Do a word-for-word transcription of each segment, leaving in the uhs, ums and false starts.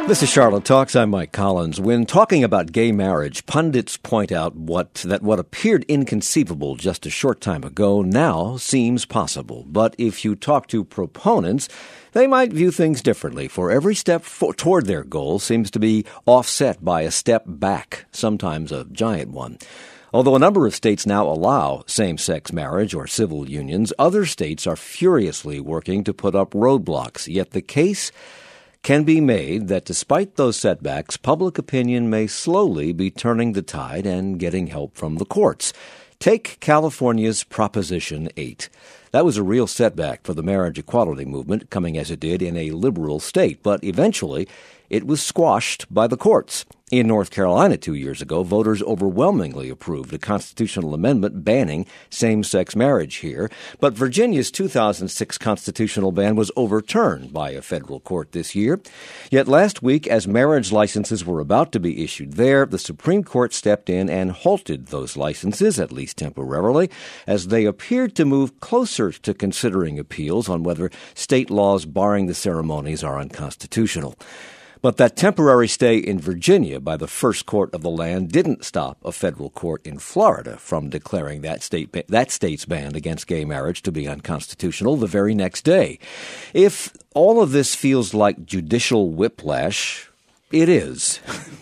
This is Charlotte Talks. I'm Mike Collins. When talking about gay marriage, pundits point out what that what appeared inconceivable just a short time ago now seems possible. But if you talk to proponents, they might view things differently, for every step for, toward their goal seems to be offset by a step back, sometimes a giant one. Although a number of states now allow same-sex marriage or civil unions, other states are furiously working to put up roadblocks. Yet the case can be made that despite those setbacks, public opinion may slowly be turning the tide and getting help from the courts. Take California's Proposition eight. That was a real setback for the marriage equality movement, coming as it did in a liberal state, but eventually it was squashed by the courts. In North Carolina two years ago, voters overwhelmingly approved a constitutional amendment banning same-sex marriage here. But Virginia's two thousand six constitutional ban was overturned by a federal court this year. Yet last week, as marriage licenses were about to be issued there, the Supreme Court stepped in and halted those licenses, at least temporarily, as they appeared to move closer to considering appeals on whether state laws barring the ceremonies are unconstitutional. But that temporary stay in Virginia by the first court of the land didn't stop a federal court in Florida from declaring that state that state's ban against gay marriage to be unconstitutional the very next day. If all of this feels like judicial whiplash, it is.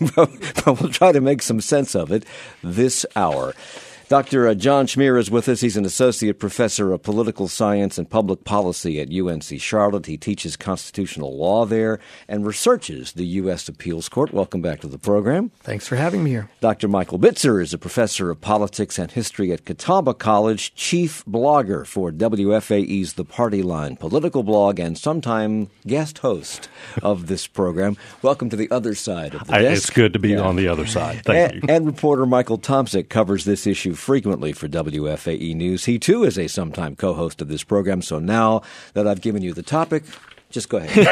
But we'll try to make some sense of it this hour. Doctor John Schmier is with us. He's an associate professor of political science and public policy at U N C Charlotte. He teaches constitutional law there and researches the U S Appeals Court. Welcome back to the program. Thanks for having me here. Doctor Michael Bitzer is a professor of politics and history at Catawba College, chief blogger for W F A E's The Party Line political blog, and sometime guest host of this program. Welcome to the other side of the I, desk. It's good to be yeah. on the other side. Thank and, you. And reporter Michael Tomczyk covers this issue frequently for W F A E News. He, too, is a sometime co-host of this program. So now that I've given you the topic, just go ahead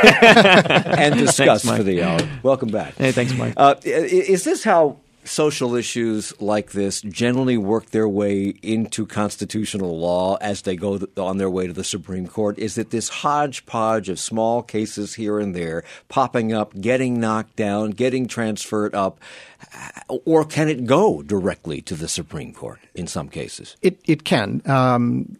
and discuss thanks, for the hour. Welcome back. Hey, thanks, Mike. Uh, is this how social issues like this generally work their way into constitutional law as they go on their way to the Supreme Court? Is it this hodgepodge of small cases here and there popping up, getting knocked down, getting transferred up, or can it go directly to the Supreme Court in some cases? It it can. Um,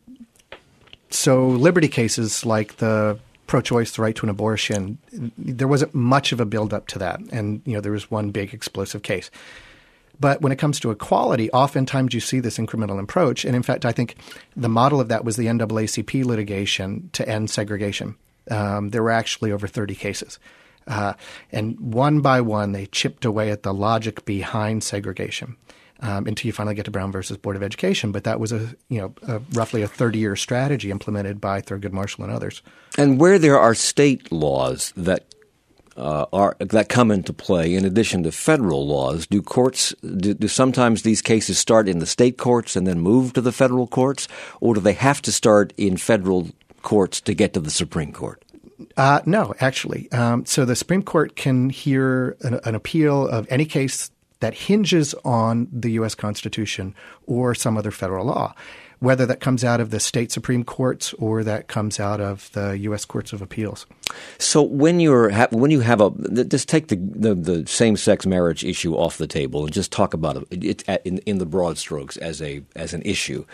so liberty cases like the pro-choice, the right to an abortion, there wasn't much of a build-up to that. And, you know, there was one big explosive case. But when it comes to equality, oftentimes you see this incremental approach. And in fact, I think the model of that was the N double A C P litigation to end segregation. Um, there were actually over thirty cases. Uh, and one by one, they chipped away at the logic behind segregation um, until you finally get to Brown versus Board of Education. But that was a you know a, roughly a thirty-year strategy implemented by Thurgood Marshall and others. And where there are state laws that Uh, are that come into play in addition to federal laws, do courts do, do sometimes these cases start in the state courts and then move to the federal courts, or do they have to start in federal courts to get to the Supreme Court? Uh, no, actually. Um, so the Supreme Court can hear an, an appeal of any case that hinges on the U S Constitution or some other federal law, whether that comes out of the state Supreme Courts or that comes out of the U S Courts of Appeals. So when you're ha- when you have a just take the, the, the same-sex marriage issue off the table and just talk about it, it in, in the broad strokes as a as an issue.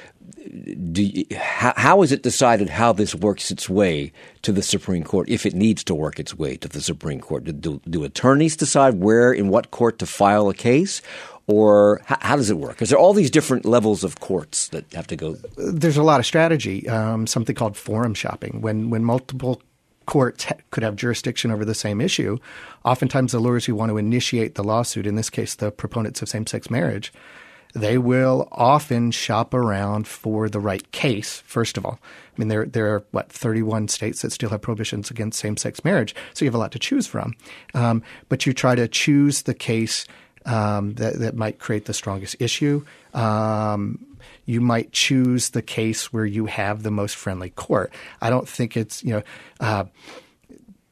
Do you, how, how is it decided how this works its way to the Supreme Court, if it needs to work its way to the Supreme Court? Do, do attorneys decide where, in what court to file a case? Or how, how does it work? Is there all these different levels of courts that have to go? There's a lot of strategy, um, something called forum shopping. When when multiple courts ha- could have jurisdiction over the same issue, oftentimes the lawyers who want to initiate the lawsuit, in this case the proponents of same-sex marriage, they will often shop around for the right case, first of all. I mean, there there are, what, thirty-one states that still have prohibitions against same-sex marriage, so you have a lot to choose from. Um, but you try to choose the case um, that, that might create the strongest issue. Um, you might choose the case where you have the most friendly court. I don't think it's, you know, uh,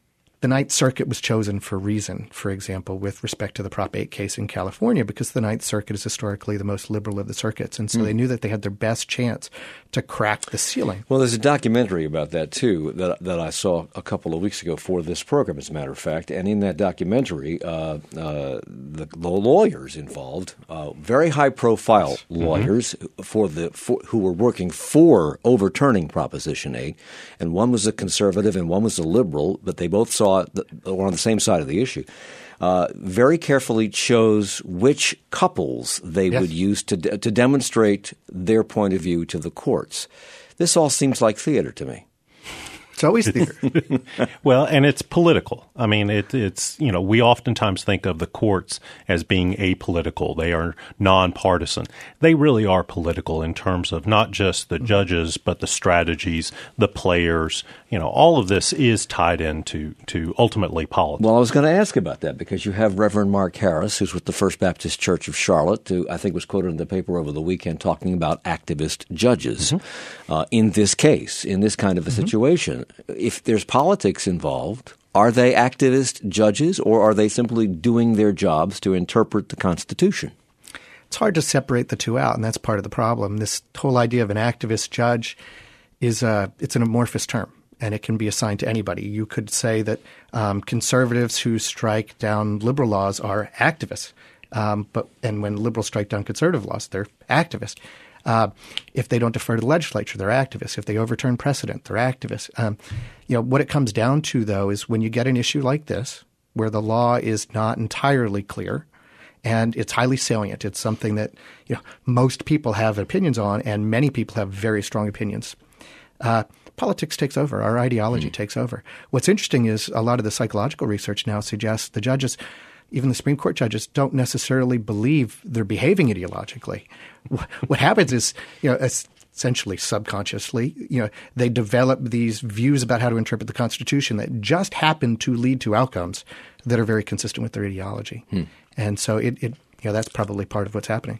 the Ninth Circuit was chosen for a reason, for example, with respect to the Prop eight case in California, because the Ninth Circuit is historically the most liberal of the circuits. And so mm. they knew that they had their best chance to crack the ceiling. Well, there's a documentary about that, too, that that I saw a couple of weeks ago for this program, as a matter of fact. And in that documentary, uh, uh, the, the lawyers involved, uh, very high-profile lawyers mm-hmm. for the for, who were working for overturning Proposition eight, and one was a conservative and one was a liberal, but they both saw the, were on the same side of the issue. Uh, very carefully chose which couples they yes. would use to de- to demonstrate their point of view to the courts. This all seems like theater to me. It's always theater. Well, and it's political. I mean, it, it's, you know, we oftentimes think of the courts as being apolitical. They are nonpartisan. They really are political in terms of not just the judges, but the strategies, the players. You know, all of this is tied into to ultimately politics. Well, I was going to ask about that because you have Reverend Mark Harris, who's with the First Baptist Church of Charlotte, who I think was quoted in the paper over the weekend talking about activist judges mm-hmm. uh, in this case, in this kind of a mm-hmm. situation. If there's politics involved, are they activist judges or are they simply doing their jobs to interpret the Constitution? It's hard to separate the two out, and that's part of the problem. This whole idea of an activist judge is a, it's an amorphous term, and it can be assigned to anybody. You could say that um, conservatives who strike down liberal laws are activists, um, but and when liberals strike down conservative laws, they're activists. Uh, if they don't defer to the legislature, they're activists. If they overturn precedent, they're activists. Um, you know, what it comes down to, though, is when you get an issue like this, where the law is not entirely clear and it's highly salient, it's something that you know most people have opinions on, and many people have very strong opinions. Uh, politics takes over. Our ideology mm. takes over. What's interesting is a lot of the psychological research now suggests the judges, even the Supreme Court judges, don't necessarily believe they're behaving ideologically. What happens is, you know, essentially subconsciously, you know, they develop these views about how to interpret the Constitution that just happen to lead to outcomes that are very consistent with their ideology. Hmm. And so it, it, you know, that's probably part of what's happening.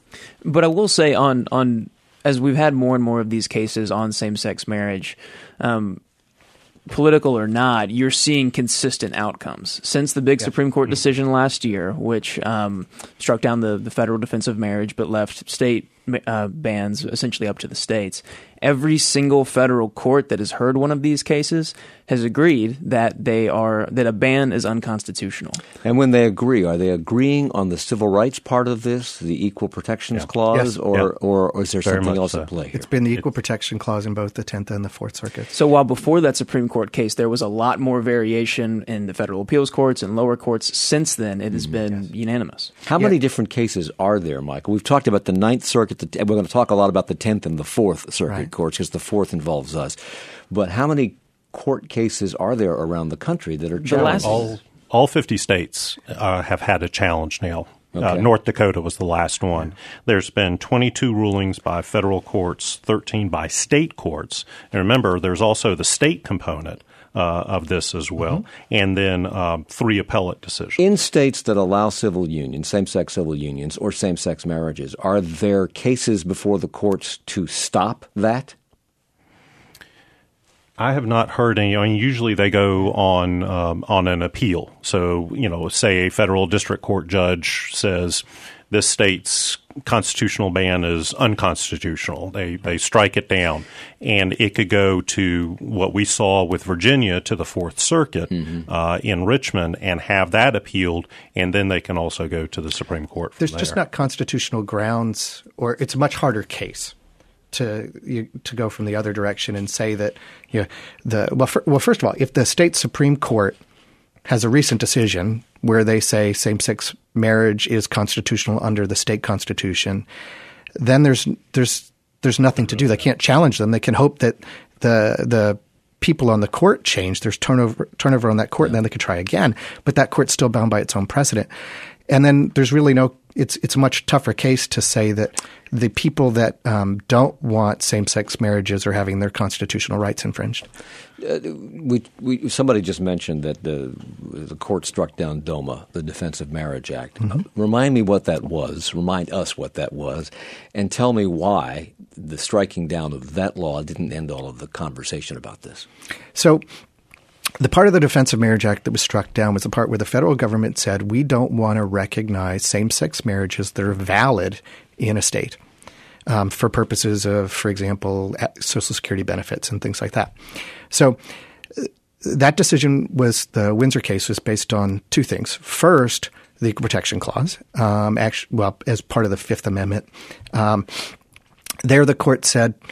But I will say on, on as we've had more and more of these cases on same-sex marriage, um, political or not, you're seeing consistent outcomes. Since the big yeah. Supreme Court decision last year, which um, struck down the, the federal defense of marriage but left state uh, bans essentially up to the states, every single federal court that has heard one of these cases has agreed that they are that a ban is unconstitutional. And when they agree, are they agreeing on the civil rights part of this, the Equal Protections yeah. Clause, yes. or, yeah. or, or is there Very something else so. at play here? It's been the Equal Protection Clause in both the Tenth and the Fourth Circuits. So while before that Supreme Court case there was a lot more variation in the federal appeals courts and lower courts, since then it has mm, been yes. unanimous. How yeah. many different cases are there, Michael? We've talked about the Ninth Circuit. The, we're going to talk a lot about the Tenth and the Fourth Circuit right. courts because the Fourth involves us. But how many court cases are there around the country that are challenged? All, all fifty states uh, have had a challenge now. Okay. Uh, North Dakota was the last one. There's been twenty-two rulings by federal courts, thirteen by state courts. And remember, there's also the state component uh, of this as well, mm-hmm. and then um, three appellate decisions. In states that allow civil unions, same-sex civil unions, or same-sex marriages, are there cases before the courts to stop that? I have not heard any. I mean, usually they go on um, on an appeal. So, you know, say a federal district court judge says this state's constitutional ban is unconstitutional. They they strike it down, and it could go to what we saw with Virginia to the Fourth Circuit mm-hmm. uh, in Richmond and have that appealed, and then they can also go to the Supreme Court. From There's there. just not constitutional grounds, or it's a much harder case to you, to go from the other direction and say that you know, the well, for, well, first of all, if the state Supreme Court has a recent decision where they say same-sex marriage is constitutional under the state constitution, then there's there's there's nothing to do. They can't challenge them. They can hope that the the people on the court change. There's turnover turnover on that court, and then they can try again. But that court's still bound by its own precedent. And then there's really no – it's it's a much tougher case to say that the people that um, don't want same-sex marriages are having their constitutional rights infringed. Uh, we, we, somebody just mentioned that the the court struck down DOMA, the Defense of Marriage Act. Mm-hmm. Uh, remind me what that was. Remind us what that was. And tell me why the striking down of that law didn't end all of the conversation about this. So the part of the Defense of Marriage Act that was struck down was the part where the federal government said, we don't want to recognize same-sex marriages that are valid in a state um, for purposes of, for example, Social Security benefits and things like that. So uh, that decision was – the Windsor case was based on two things. First, the Equal Protection Clause, um, actually, well, as part of the Fifth Amendment. Um, there the court said –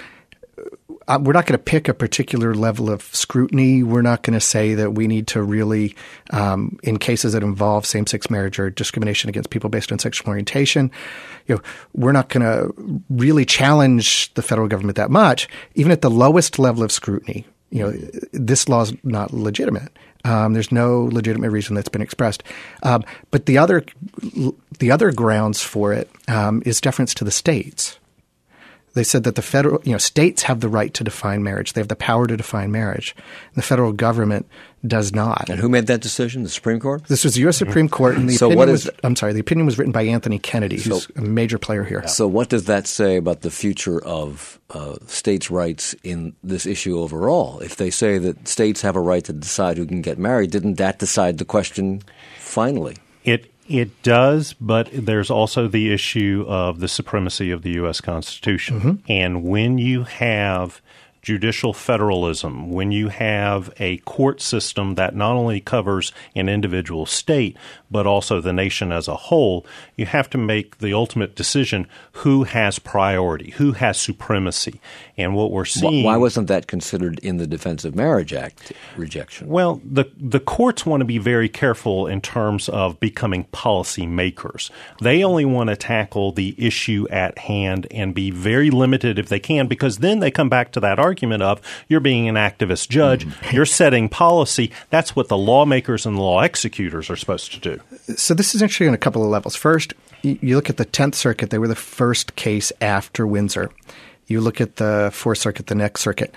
Uh, we're not going to pick a particular level of scrutiny. We're not going to say that we need to really, um, in cases that involve same-sex marriage or discrimination against people based on sexual orientation, you know, we're not going to really challenge the federal government that much. Even at the lowest level of scrutiny, you know, this law is not legitimate. Um, there's no legitimate reason that's been expressed. Um, but the other, the other grounds for it um, is deference to the states. They said that the federal, you know, states have the right to define marriage. They have the power to define marriage. And the federal government does not. And who made that decision? The Supreme Court? This was the U S Supreme Court, and the so opinion what is, was, I'm sorry, the opinion was written by Anthony Kennedy, so, who's a major player here. So what does that say about the future of uh, states' rights in this issue overall? If they say that states have a right to decide who can get married, didn't that decide the question finally? It It does, but there's also the issue of the supremacy of the U S Constitution. Mm-hmm. And when you have judicial federalism, when you have a court system that not only covers an individual state, but also the nation as a whole, you have to make the ultimate decision who has priority, who has supremacy. And what we're seeing— Why wasn't that considered in the Defense of Marriage Act rejection? Well, the the courts want to be very careful in terms of becoming policy makers. They only want to tackle the issue at hand and be very limited if they can, because then they come back to that argument of you're being an activist judge, mm-hmm. you're setting policy. That's what the lawmakers and the law executors are supposed to do. So this is actually on a couple of levels. First, you look at the Tenth Circuit. They were the first case after Windsor. You look at the Fourth Circuit, the next circuit.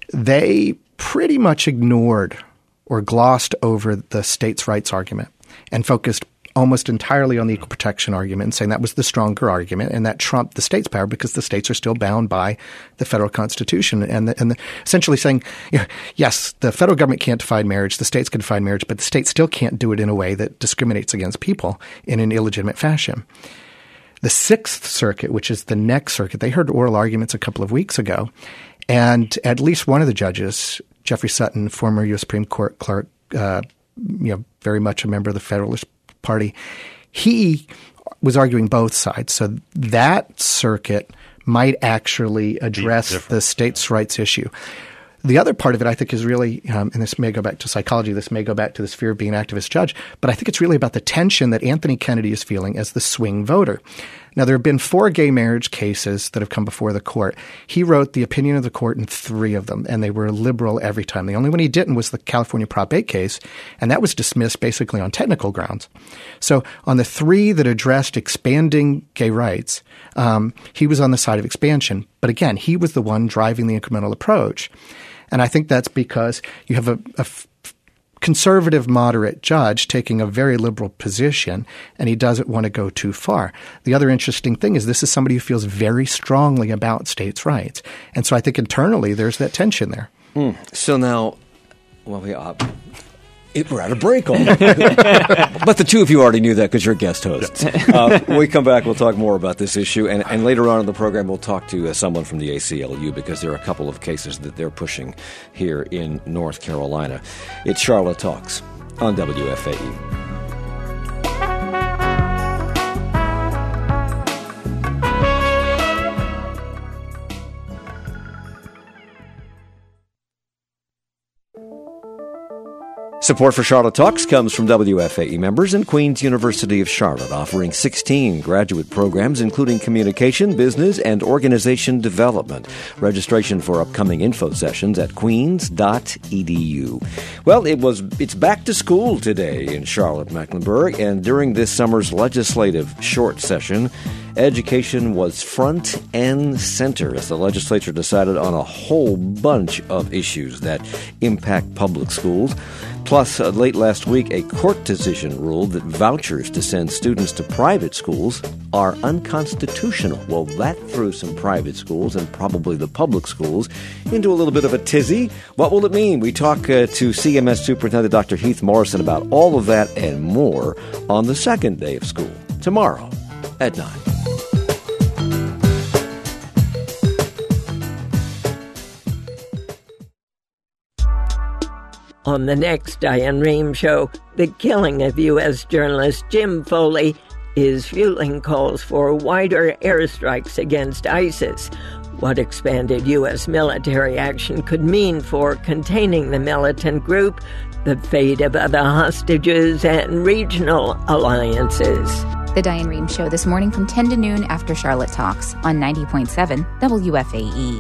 They pretty much ignored or glossed over the states' rights argument and focused almost entirely on the equal protection argument and saying that was the stronger argument and that trumped the states' power because the states are still bound by the federal constitution. And, the, and the, essentially saying, you know, yes, the federal government can't define marriage, the states can define marriage, but the states still can't do it in a way that discriminates against people in an illegitimate fashion. The Sixth Circuit, which is the next circuit, they heard oral arguments a couple of weeks ago, and at least one of the judges, Jeffrey Sutton, former U S Supreme Court clerk, uh, you know, very much a member of the Federalist Party, he was arguing both sides. So that circuit might actually address the states' rights issue. The other part of it, I think, is really, um, and this may go back to psychology, this may go back to this fear of being an activist judge, but I think it's really about the tension that Anthony Kennedy is feeling as the swing voter. Now, there have been four gay marriage cases that have come before the court. He wrote the opinion of the court in three of them, and they were liberal every time. The only one he didn't was the California Prop eight case, and that was dismissed basically on technical grounds. So on the three that addressed expanding gay rights, um, he was on the side of expansion. But again, he was the one driving the incremental approach. And I think that's because you have a, a f- conservative, moderate judge taking a very liberal position, and he doesn't want to go too far. The other interesting thing is this is somebody who feels very strongly about states' rights. And so I think internally there's that tension there. Mm. So now, well, we, uh, it, we're at a break on but the two of you already knew that because you're guest hosts. Uh, when we come back, we'll talk more about this issue. And, and later on in the program, we'll talk to uh, someone from the A C L U because there are a couple of cases that they're pushing here in North Carolina. It's Charlotte Talks on W F A E. Support for Charlotte Talks comes from W F A E members and Queen's University of Charlotte, offering sixteen graduate programs, including communication, business, and organization development. Registration for upcoming info sessions at queens dot e d u. Well, it was it's back to school today in Charlotte-Mecklenburg, and during this summer's legislative short session, education was front and center as the legislature decided on a whole bunch of issues that impact public schools. Plus, uh, late last week, a court decision ruled that vouchers to send students to private schools are unconstitutional. Well, that threw some private schools and probably the public schools into a little bit of a tizzy. What will it mean? We talk uh, to C M S Superintendent Doctor Heath Morrison about all of that and more on the second day of school, tomorrow at nine. On the next Diane Rehm Show, the killing of U S journalist Jim Foley is fueling calls for wider airstrikes against ISIS. What expanded U S military action could mean for containing the militant group, the fate of other hostages, and regional alliances. The Diane Rehm Show this morning from ten to noon after Charlotte Talks on ninety point seven W F A E.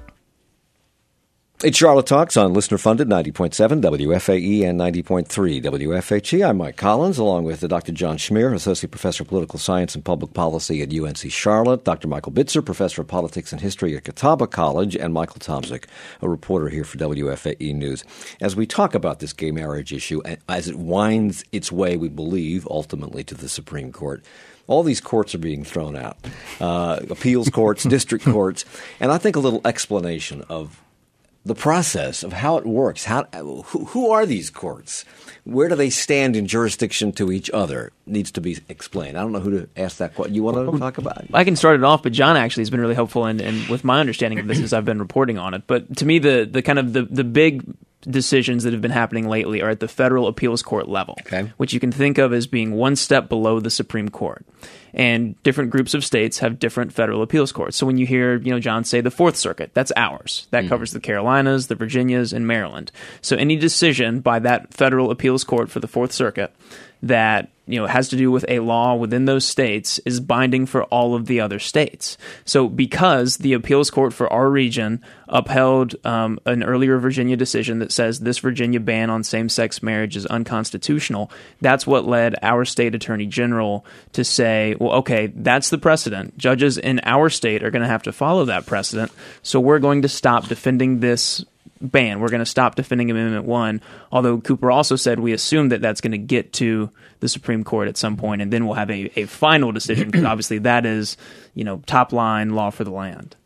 It's Charlotte Talks on listener-funded ninety point seven W F A E and ninety point three W F H E. I'm Mike Collins, along with Doctor John Schmier, Associate Professor of Political Science and Public Policy at U N C Charlotte, Doctor Michael Bitzer, Professor of Politics and History at Catawba College, and Michael Tomzik, a reporter here for W F A E News. As we talk about this gay marriage issue, as it winds its way, we believe, ultimately to the Supreme Court, all these courts are being thrown out, uh, appeals courts, district courts, and I think a little explanation of the process of how it works. How who, who are these courts? Where do they stand in jurisdiction to each other? Needs to be explained. I don't know who to ask that question. You want to talk about it? I can start it off, but John actually has been really helpful and in, in, with my understanding of this as I've been reporting on it. But to me, the the kind of the, the big decisions that have been happening lately are at the federal appeals court level, okay, which you can think of as being one step below the Supreme Court. And different groups of states have different federal appeals courts. So when you hear, you know, John say the Fourth Circuit, that's ours. That mm. covers the Carolinas, the Virginias, and Maryland. So any decision by that federal appeals court for the Fourth Circuit that, you know, has to do with a law within those states is binding for all of the other states. So because the appeals court for our region upheld um, an earlier Virginia decision that says this Virginia ban on same-sex marriage is unconstitutional, that's what led our state attorney general to say, well, okay, that's the precedent. Judges in our state are going to have to follow that precedent, so we're going to stop defending this ban. We're going to stop defending Amendment one, although Cooper also said we assume that that's going to get to the Supreme Court at some point, and then we'll have a, a final decision, because obviously that is, you know, top-line law for the land.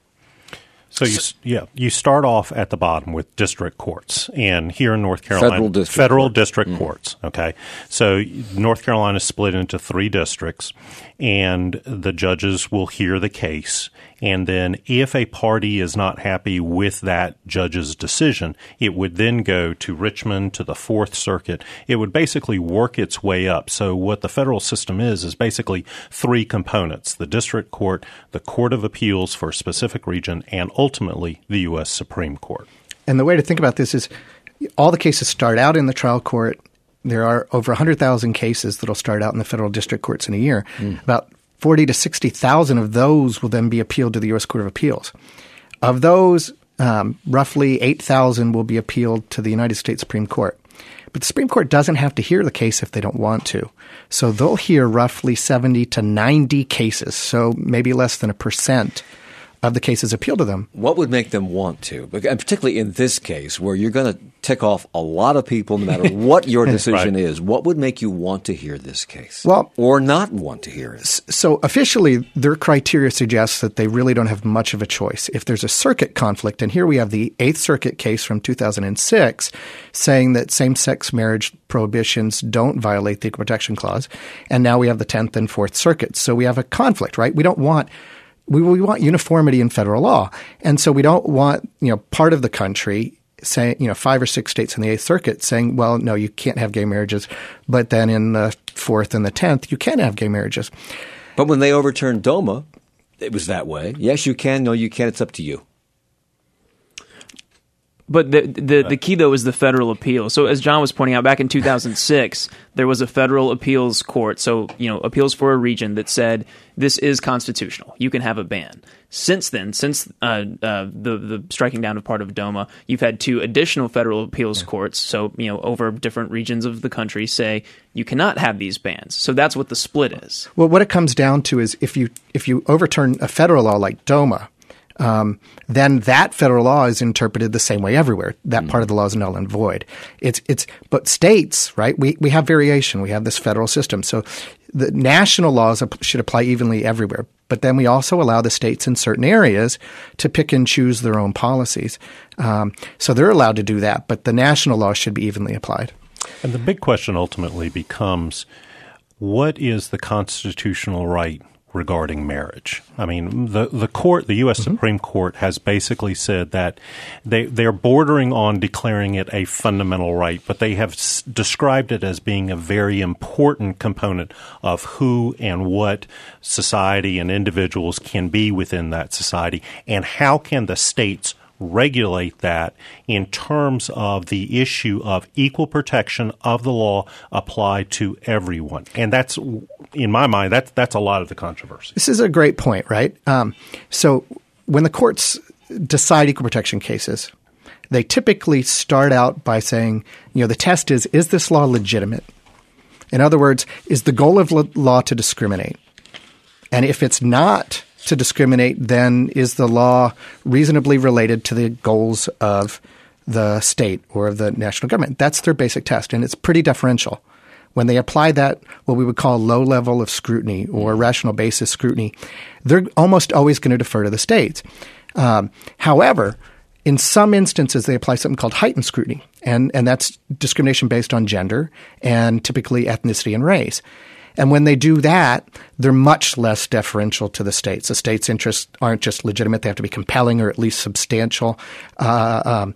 So, you, yeah, you start off at the bottom with district courts, and here in North Carolina, federal district, federal court. district mm. courts, okay? So North Carolina is split into three districts, and the judges will hear the case, and then if a party is not happy with that judge's decision, it would then go to Richmond, to the Fourth Circuit. It would basically work its way up. So what the federal system is, is basically three components: the district court, the Court of Appeals for a specific region, and ultimately the U S Supreme Court. And the way to think about this is all the cases start out in the trial court. There are over one hundred thousand cases that will start out in the federal district courts in a year. Mm. About forty to sixty thousand of those will then be appealed to the U S Court of Appeals. Of those, um, roughly eight thousand will be appealed to the United States Supreme Court. But the Supreme Court doesn't have to hear the case if they don't want to. So they'll hear roughly seventy to ninety cases, so maybe less than a percent of the cases appeal to them. What would make them want to? And particularly in this case, where you're going to tick off a lot of people no matter what your decision right. is, what would make you want to hear this case? Well, or not want to hear it? So officially, their criteria suggests that they really don't have much of a choice. If there's a circuit conflict, and here we have the Eighth Circuit case from two thousand six saying that same-sex marriage prohibitions don't violate the Equal Protection Clause, and now we have the Tenth and Fourth Circuits. So we have a conflict, right? We don't want We, we want uniformity in federal law. And so we don't want, you know, part of the country saying, you know, five or six states in the Eighth Circuit saying, well, no, you can't have gay marriages. But then in the Fourth and the Tenth, you can have gay marriages. But when they overturned DOMA, it was that way. Yes, you can. No, you can't. It's up to you. But the, the the key, though, is the federal appeal. So as John was pointing out, back in two thousand six, there was a federal appeals court, so, you know, appeals for a region that said this is constitutional. You can have a ban. Since then, since uh, uh, the, the striking down of part of DOMA, you've had two additional federal appeals courts, so, you know, over different regions of the country say you cannot have these bans. So that's what the split is. Well, what it comes down to is if you if you overturn a federal law like DOMA, um, then that federal law is interpreted the same way everywhere. That mm-hmm. part of the law is null and void. It's it's but states, right? We we have variation. We have this federal system, so the national laws should apply evenly everywhere. But then we also allow the states in certain areas to pick and choose their own policies. Um, so they're allowed to do that, but the national law should be evenly applied. And the big question ultimately becomes, what is the constitutional right regarding marriage? I mean, the the court, the U S Mm-hmm. Supreme Court has basically said that they they're bordering on declaring it a fundamental right, but they have s- described it as being a very important component of who and what society and individuals can be within that society, and how can the states regulate that in terms of the issue of equal protection of the law applied to everyone. And that's, in my mind, that's, that's a lot of the controversy. This is a great point, right? Um, so when the courts decide equal protection cases, they typically start out by saying, you know, the test is, is this law legitimate? In other words, is the goal of law to discriminate? And if it's not to discriminate, then is the law reasonably related to the goals of the state or of the national government? That's their basic test, and it's pretty deferential. When they apply that, what we would call low level of scrutiny or rational basis scrutiny, they're almost always going to defer to the states. Um, however, in some instances, they apply something called heightened scrutiny, and, and that's discrimination based on gender and typically ethnicity and race. And when they do that, they're much less deferential to the states. The states' interests aren't just legitimate. They have to be compelling or at least substantial. Uh, um,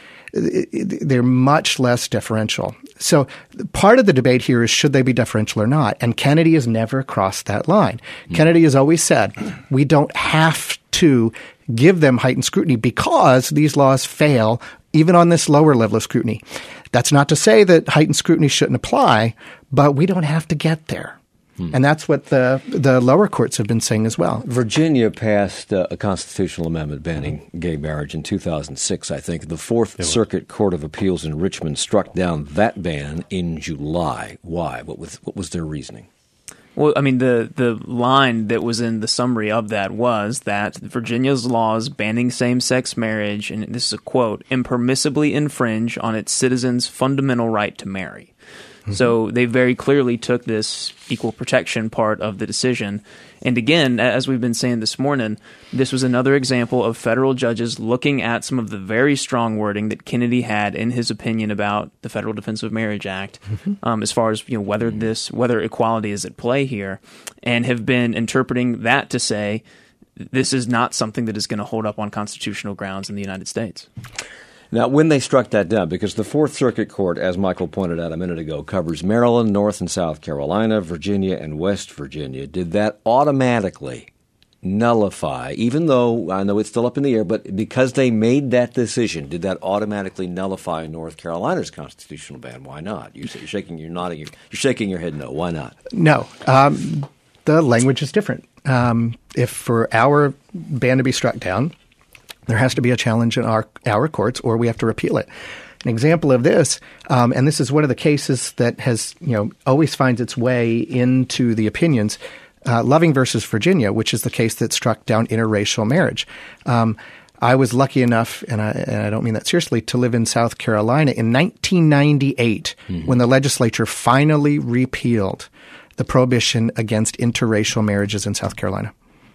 they're much less deferential. So part of the debate here is should they be deferential or not? And Kennedy has never crossed that line. Mm. Kennedy has always said we don't have to give them heightened scrutiny because these laws fail even on this lower level of scrutiny. That's not to say that heightened scrutiny shouldn't apply, but we don't have to get there. Hmm. And that's what the the lower courts have been saying as well. Virginia passed uh, a constitutional amendment banning gay marriage in two thousand six, I think. The Fourth Circuit Court of Appeals in Richmond struck down that ban in July. Why? What was what was their reasoning? Well, I mean, the, the line that was in the summary of that was that Virginia's laws banning same-sex marriage, and this is a quote, impermissibly infringe on its citizens' fundamental right to marry. Mm-hmm. So they very clearly took this equal protection part of the decision. And again, as we've been saying this morning, this was another example of federal judges looking at some of the very strong wording that Kennedy had in his opinion about the Federal Defense of Marriage Act, mm-hmm. um, as far as you know whether this whether equality is at play here, and have been interpreting that to say this is not something that is going to hold up on constitutional grounds in the United States. Now, when they struck that down, because the Fourth Circuit Court, as Michael pointed out a minute ago, covers Maryland, North and South Carolina, Virginia, and West Virginia, did that automatically nullify, even though I know it's still up in the air, but because they made that decision, did that automatically nullify North Carolina's constitutional ban? Why not? You're shaking, you're nodding, you're, you're shaking your head no. Why not? No. Um, the language is different. Um, if for our ban to be struck down, there has to be a challenge in our our courts, or we have to repeal it. An example of this, um, and this is one of the cases that has, you know, always finds its way into the opinions, uh, Loving versus Virginia, which is the case that struck down interracial marriage. Um, I was lucky enough, and I, and I don't mean that seriously, to live in South Carolina in nineteen ninety-eight mm-hmm. when the legislature finally repealed the prohibition against interracial marriages in South Carolina.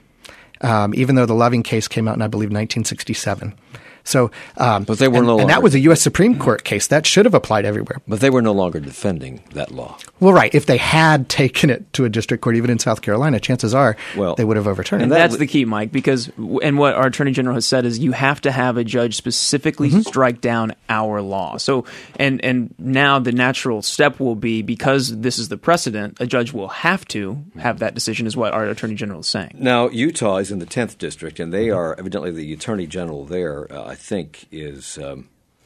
Um, even though the Loving case came out in, I believe, nineteen sixty-seven. So, um, but they were and, no longer, and that was a U S Supreme Court case. That should have applied everywhere. But they were no longer defending that law. Well, right. If they had taken it to a district court, even in South Carolina, chances are well, they would have overturned and it. And that's w- the key, Mike, because and what our Attorney General has said is you have to have a judge specifically mm-hmm. strike down our law. So, and and now the natural step will be, because this is the precedent, a judge will have to have that decision, is what our Attorney General is saying. Now, Utah is in the tenth District, and they are evidently the Attorney General there, uh, I think, is Is, um,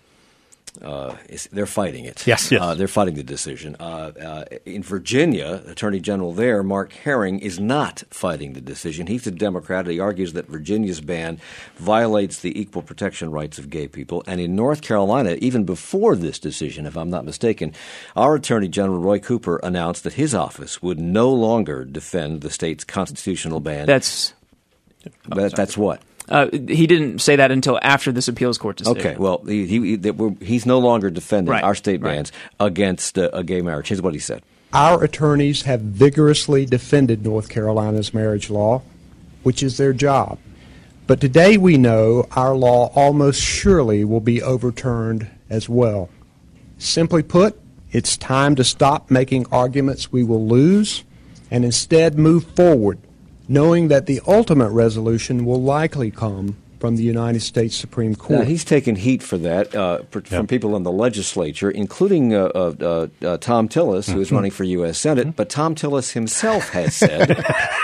uh, is they're fighting it. Yes, yes. Uh, they're fighting the decision. Uh, uh, in Virginia, Attorney General there, Mark Herring, is not fighting the decision. He's a Democrat. He argues that Virginia's ban violates the equal protection rights of gay people. And in North Carolina, even before this decision, if I'm not mistaken, our Attorney General, Roy Cooper, announced that his office would no longer defend the state's constitutional ban. That's oh, that, that's what? Uh, he didn't say that until after this appeals court decision. Okay, well, he, he, that we're, he's no longer defending Right, our state right. bans against uh, a gay marriage. Here's what he said. Our attorneys have vigorously defended North Carolina's marriage law, which is their job. But today we know our law almost surely will be overturned as well. Simply put, it's time to stop making arguments we will lose and instead move forward, knowing that the ultimate resolution will likely come from the United States Supreme Court. Now, he's taken heat for that uh, for, Yep. from people in the legislature, including uh, uh, uh, Tom Tillis, who is running for U S Senate. But Tom Tillis himself has said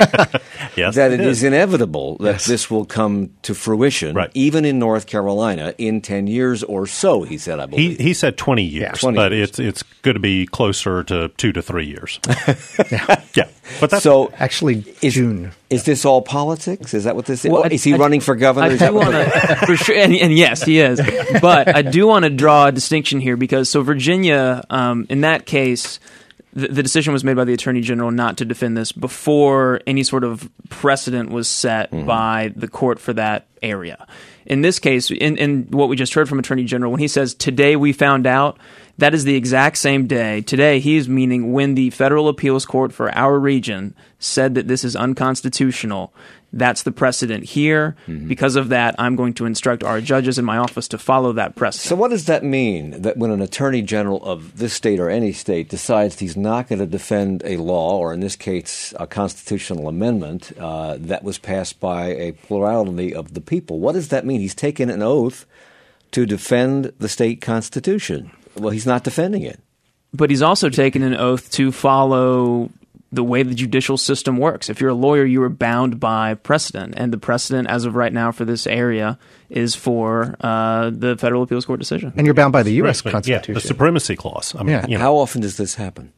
Yes, that it it is. is inevitable that Yes. this will come to fruition, Right. even in North Carolina, in ten years or so, he said, I He believe. he said twenty years, Yeah, twenty but years. it's it's going to be closer to two to three years. yeah, but that's so, Actually, is, June. is this all politics? Is that what this is? Well, Oh, I- is he I- running for governor? I Is that do what- want to, for sure, and, and yes, he is. But I do want to draw a distinction here because so Virginia, um, in that case, the, the decision was made by the Attorney General not to defend this before any sort of precedent was set Mm-hmm. by the court for that area. In this case, in, in what we just heard from Attorney General, when he says today we found out, that is the exact same day. Today, he is meaning when the federal appeals court for our region said that this is unconstitutional. That's the precedent here. Mm-hmm. Because of that, I'm going to instruct our judges in my office to follow that precedent. So what does that mean, that when an attorney general of this state or any state decides he's not going to defend a law, or in this case a constitutional amendment, uh, that was passed by a plurality of the people, what does that mean? He's taken an oath to defend the state constitution. Well, he's not defending it. But he's also taken an oath to follow the way the judicial system works. If you're a lawyer, you are bound by precedent. And the precedent, as of right now for this area, is for uh, the federal appeals court decision. And you're bound by the U S Right, Constitution. Yeah, the supremacy clause. I mean, Yeah. you know, How often does this happen?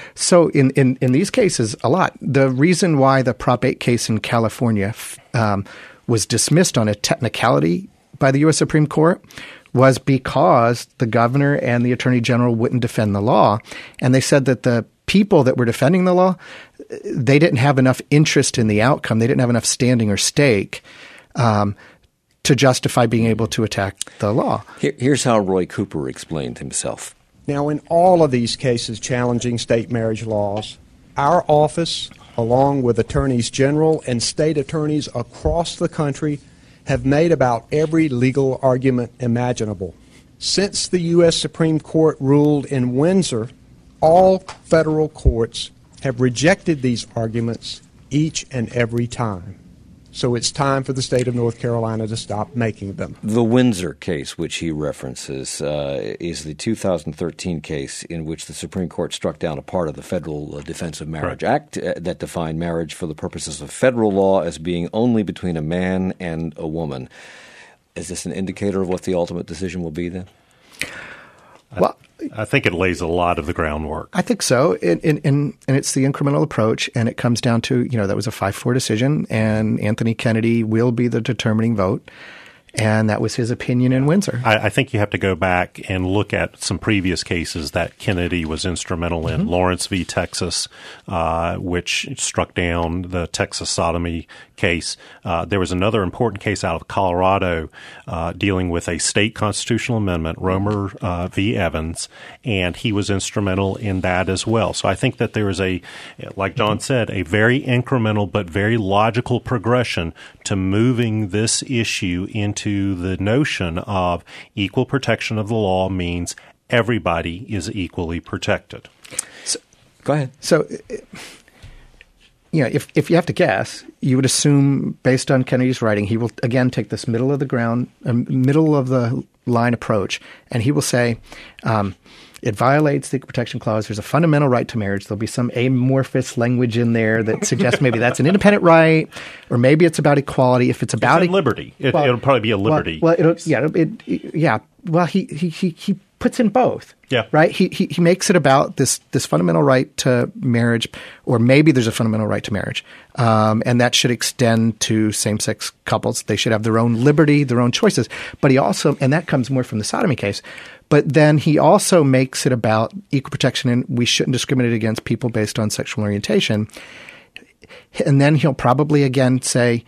So in, in, in these cases, a lot. The reason why the Prop eight case in California um, was dismissed on a technicality by the U S Supreme Court was because the governor and the attorney general wouldn't defend the law. And they said that the people that were defending the law, they didn't have enough interest in the outcome. They didn't have enough standing or stake um, to justify being able to attack the law. Here, here's how Roy Cooper explained himself. Now, in all of these cases challenging state marriage laws, our office, along with attorneys general and state attorneys across the country, have made about every legal argument imaginable. Since the U S Supreme Court ruled in Windsor, all federal courts have rejected these arguments each and every time. So it's time for the state of North Carolina to stop making them. The Windsor case, which he references, uh, is the two thousand thirteen case in which the Supreme Court struck down a part of the Federal uh, Defense of Marriage Correct. Act uh, that defined marriage for the purposes of federal law as being only between a man and a woman. Is this an indicator of what the ultimate decision will be then? Well, I think it lays a lot of the groundwork. I think so, and, and, and and it's the incremental approach, and it comes down to, you know, that was a five four decision, and Anthony Kennedy will be the determining vote, and that was his opinion in Windsor. I, I think you have to go back and look at some previous cases that Kennedy was instrumental in. Mm-hmm. Lawrence v. Texas, uh, which struck down the Texas sodomy case. Uh, there was another important case out of Colorado uh, dealing with a state constitutional amendment, Romer uh, v. Evans, and he was instrumental in that as well. So I think that there is a, like John said, a very incremental but very logical progression to moving this issue into the notion of equal protection of the law means everybody is equally protected. Go ahead. So, uh, you know, if if you have to guess, you would assume, based on Kennedy's writing, he will again take this middle of the ground, uh, middle of the line approach, and he will say, um, it violates the Equal Protection Clause. There's a fundamental right to marriage. There'll be some amorphous language in there that suggests maybe that's an independent right, or maybe it's about equality. If it's about It's a liberty. It, well, it'll probably be a liberty. Well, well it'll, yeah, it'll, it, it, yeah. Well, he, he he he puts in both. Yeah. Right. He he he makes it about this this fundamental right to marriage, or maybe there's a fundamental right to marriage, um, and that should extend to same sex couples. They should have their own liberty, their own choices. But he also, and that comes more from the sodomy case. But then he also makes it about equal protection, and we shouldn't discriminate against people based on sexual orientation. And then he'll probably again say,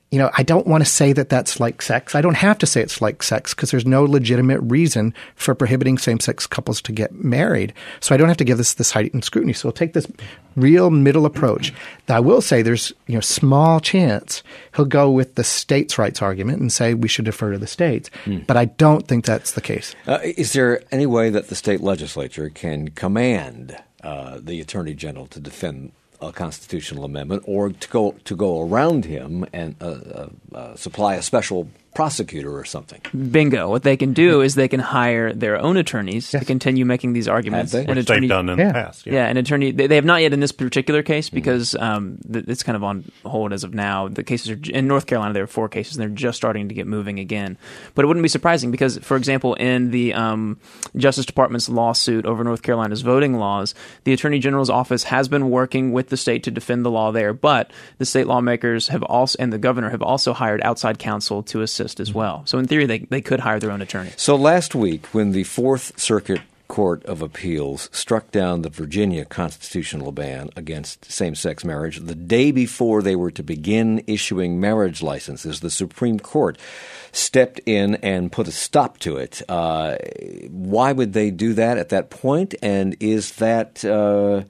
you know, I don't want to say that that's like sex. I don't have to say it's like sex because there's no legitimate reason for prohibiting same-sex couples to get married. So I don't have to give this this heightened scrutiny. So we'll take this real middle approach. Now, I will say there's, you know, small chance he'll go with the states' rights argument and say we should defer to the states. Mm. But I don't think that's the case. Uh, is there any way that the state legislature can command uh, the Attorney General to defend a constitutional amendment, or to go to go around him and uh, uh, uh, supply a special prosecutor or something? Bingo. What they can do is they can hire their own attorneys yes. to continue making these arguments. Which an attorney, they've done in yeah. the past. Yeah. yeah, an attorney. They, they have not yet in this particular case because um, th- it's kind of on hold as of now. The cases are in North Carolina. There are four cases, and they're just starting to get moving again. But it wouldn't be surprising because, for example, in the um, Justice Department's lawsuit over North Carolina's voting laws, the Attorney General's office has been working with the state to defend the law there. But the state lawmakers have also, and the governor have also hired outside counsel to assist as well. So in theory, they, they could hire their own attorney. So last week, when the Fourth Circuit Court of Appeals struck down the Virginia constitutional ban against same-sex marriage, the day before they were to begin issuing marriage licenses, the Supreme Court stepped in and put a stop to it. Uh, why would they do that at that point? And is that... Uh,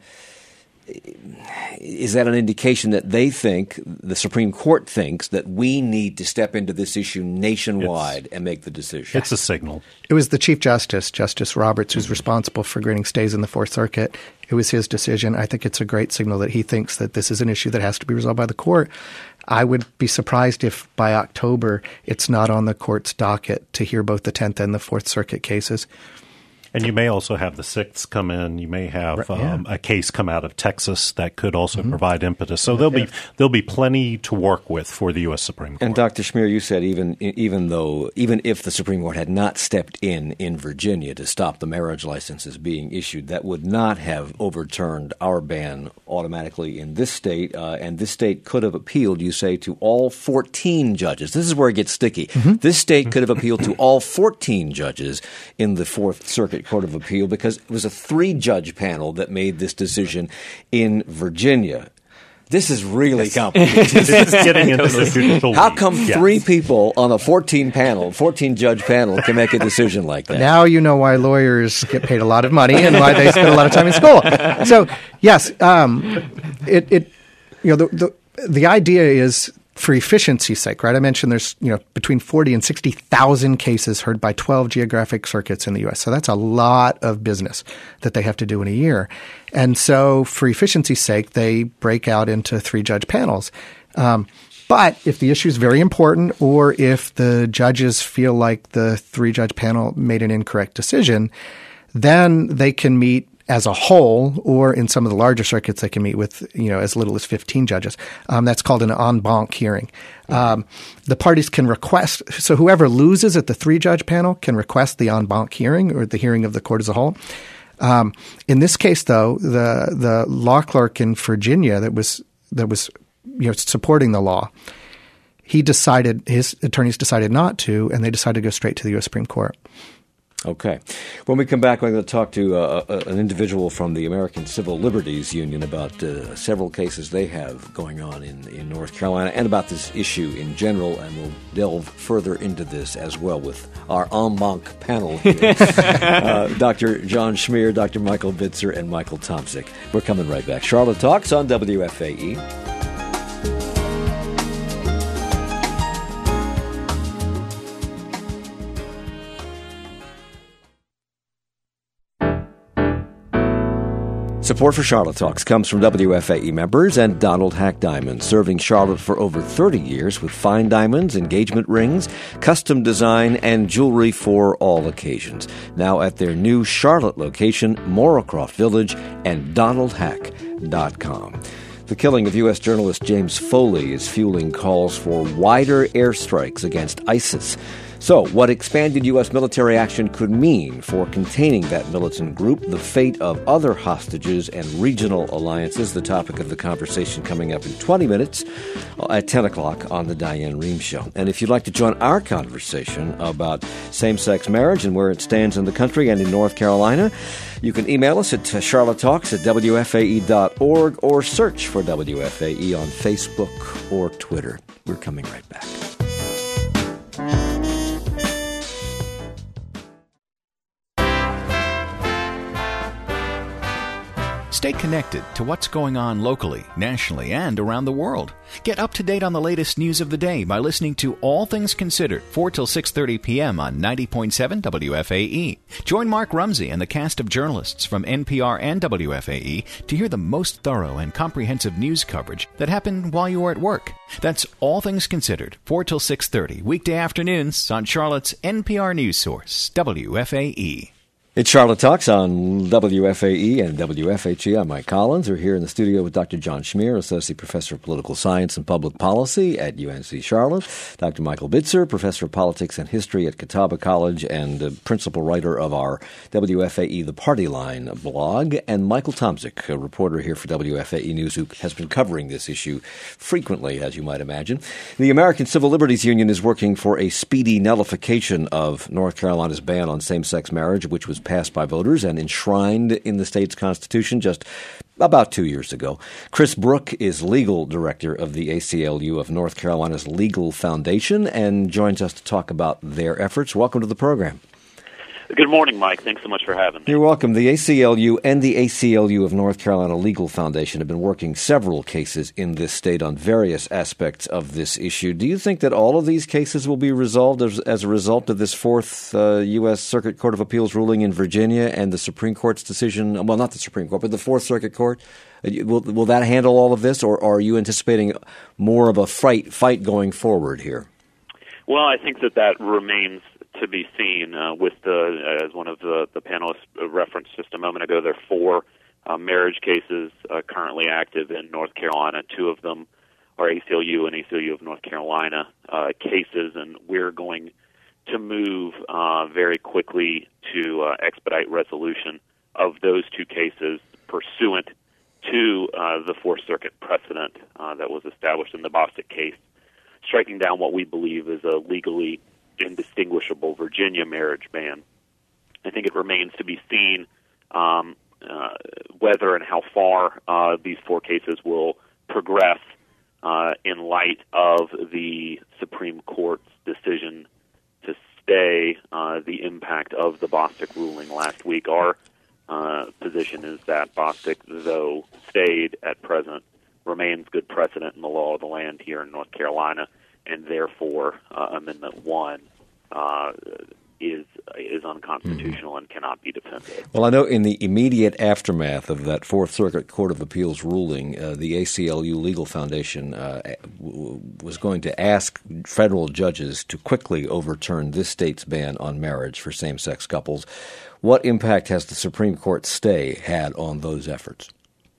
Is that an indication that they think, the Supreme Court thinks, that we need to step into this issue nationwide it's, and make the decision? It's a signal. It was the Chief Justice, Justice Roberts, who's responsible for granting stays in the Fourth Circuit. It was his decision. I think it's a great signal that he thinks that this is an issue that has to be resolved by the court. I would be surprised if by October it's not on the court's docket to hear both the Tenth and the Fourth Circuit cases. And you may also have the Sixth come in. You may have yeah. um, a case come out of Texas that could also mm-hmm. provide impetus. So there'll be there'll be plenty to work with for the U S Supreme Court. And Doctor Schmier, you said even even though even if the Supreme Court had not stepped in in Virginia to stop the marriage licenses being issued, that would not have overturned our ban automatically in this state. Uh, and this state could have appealed, you say, to all fourteen judges. This is where it gets sticky. Mm-hmm. This state could have appealed to all fourteen judges in the Fourth Circuit Court of Appeal because it was a three-judge panel that made this decision in Virginia. This is really complicated. This is getting into the judicial How come yes. three people on a fourteen panel, fourteen-judge panel can make a decision like that? Now you know why lawyers get paid a lot of money and why they spend a lot of time in school. So, yes, um, it, it you know the, the the idea is for efficiency's sake, right? I mentioned there's, you know, between forty and sixty thousand cases heard by twelve geographic circuits in the U S. So that's a lot of business that they have to do in a year. And so for efficiency's sake, they break out into three-judge panels. Um, but if the issue is very important or if the judges feel like the three-judge panel made an incorrect decision, then they can meet as a whole, or in some of the larger circuits, they can meet with, you know, as little as fifteen judges. Um, that's called an en banc hearing. Um, the parties can request, so whoever loses at the three-judge panel can request the en banc hearing or the hearing of the court as a whole. Um, in this case, though, the the law clerk in Virginia that was that was you know supporting the law, he decided his attorneys decided not to, and they decided to go straight to the U S Supreme Court. Okay. When we come back, we're going to talk to uh, an individual from the American Civil Liberties Union about uh, several cases they have going on in, in North Carolina and about this issue in general, and we'll delve further into this as well with our en banc panel here. uh, Doctor John Schmier, Doctor Michael Bitzer, and Michael Tomczyk. We're coming right back. Charlotte Talks on W F A E. Support for Charlotte Talks comes from W F A E members and Donald Hack Diamonds, serving Charlotte for over thirty years with fine diamonds, engagement rings, custom design, and jewelry for all occasions. Now at their new Charlotte location, Morrowcroft Village, and donald hack dot com. The killing of U S journalist James Foley is fueling calls for wider airstrikes against ISIS. So, what expanded U S military action could mean for containing that militant group, the fate of other hostages, and regional alliances, the topic of the conversation coming up in twenty minutes at ten o'clock on the Diane Rehm Show. And if you'd like to join our conversation about same-sex marriage and where it stands in the country and in North Carolina, you can email us at charlotte talks at w f a e dot org or search for W F A E on Facebook or Twitter. We're coming right back. Stay connected to what's going on locally, nationally, and around the world. Get up to date on the latest news of the day by listening to All Things Considered, four till six thirty p.m. on ninety point seven W F A E. Join Mark Rumsey and the cast of journalists from N P R and W F A E to hear the most thorough and comprehensive news coverage that happened while you were at work. That's All Things Considered, four till six thirty, weekday afternoons on Charlotte's N P R news source, W F A E. It's Charlotte Talks on W F A E and W F H E. I'm Mike Collins. We're here in the studio with Doctor John Schmier, Associate Professor of Political Science and Public Policy at U N C Charlotte, Doctor Michael Bitzer, Professor of Politics and History at Catawba College and uh, Principal Writer of our W F A E The Party Line blog, and Michael Tomzik, a reporter here for W F A E News who has been covering this issue frequently, as you might imagine. The American Civil Liberties Union is working for a speedy nullification of North Carolina's ban on same-sex marriage, which was passed by voters and enshrined in the state's constitution just about two years ago. Chris Brook is legal director of the A C L U of North Carolina's Legal Foundation and joins us to talk about their efforts. Welcome to the program. Good morning, Mike. Thanks so much for having me. You're welcome. The A C L U and the A C L U of North Carolina Legal Foundation have been working several cases in this state on various aspects of this issue. Do you think that all of these cases will be resolved as, as a result of this fourth uh, U S Circuit Court of Appeals ruling in Virginia and the Supreme Court's decision, well, not the Supreme Court, but the Fourth Circuit Court? Will, will that handle all of this, or, or are you anticipating more of a fight, fight going forward here? Well, I think that that remains to be seen. Uh, with the, as one of the, the panelists referenced just a moment ago, there are four uh, marriage cases uh, currently active in North Carolina. Two of them are A C L U and A C L U of North Carolina uh, cases, and we're going to move uh, very quickly to uh, expedite resolution of those two cases pursuant to uh, the Fourth Circuit precedent uh, that was established in the Bostic case, striking down what we believe is a legally indistinguishable Virginia marriage ban. I think it remains to be seen um, uh, whether and how far uh, these four cases will progress uh, in light of the Supreme Court's decision to stay uh, the impact of the Bostic ruling last week. Our uh, position is that Bostic, though stayed at present, remains good precedent in the law of the land here in North Carolina, and therefore uh, Amendment one uh, is is unconstitutional mm. and cannot be defended. Well, I know in the immediate aftermath of that Fourth Circuit Court of Appeals ruling, uh, the A C L U Legal Foundation uh, w- was going to ask federal judges to quickly overturn this state's ban on marriage for same-sex couples. What impact has the Supreme Court stay had on those efforts?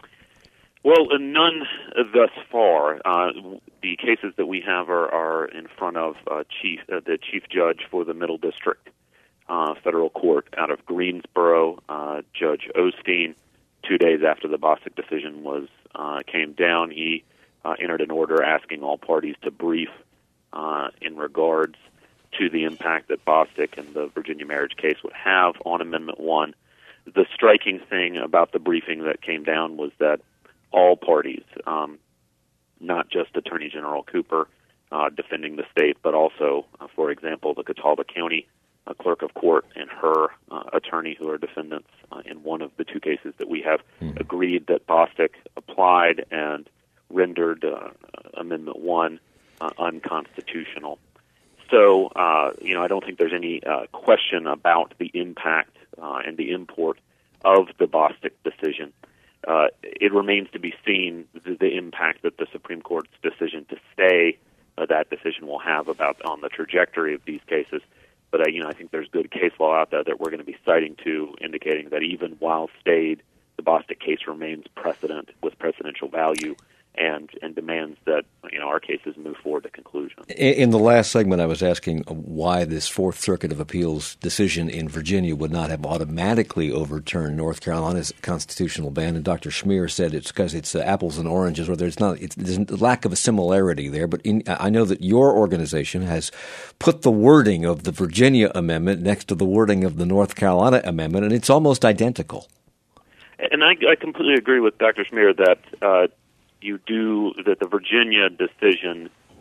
Well, uh, none thus far. Uh, the cases that we have are, are in front of uh, chief, uh, the chief judge for the Middle District uh, Federal Court out of Greensboro, uh, Judge Osteen. Two days after the Bostic decision was uh, came down, he uh, entered an order asking all parties to brief uh, in regards to the impact that Bostic and the Virginia marriage case would have on Amendment one. The striking thing about the briefing that came down was that all parties, um, not just Attorney General Cooper uh, defending the state, but also, uh, for example, the Catawba County uh, Clerk of Court and her uh, attorney, who are defendants uh, in one of the two cases that we have, mm-hmm. agreed that Bostic applied and rendered uh, Amendment one uh, unconstitutional. So, uh, you know, I don't think there's any uh, question about the impact uh, and the import of the Bostic decision. Uh, it remains to be seen the, the impact that the Supreme Court's decision to stay uh, that decision will have about on the trajectory of these cases. But uh, you know, I think there's good case law out there that we're going to be citing to, indicating that even while stayed, the Bostic case remains precedent with precedential value, and and demands that, you know, our cases move forward to conclusion. In the last segment, I was asking why this Fourth Circuit of Appeals decision in Virginia would not have automatically overturned North Carolina's constitutional ban, and Doctor Schmier said it's because it's uh, apples and oranges, or there's not it's, there's a lack of a similarity there. But in, I know that your organization has put the wording of the Virginia amendment next to the wording of the North Carolina amendment, and it's almost identical. And I, I completely agree with Doctor Schmier that uh, you do that the Virginia decision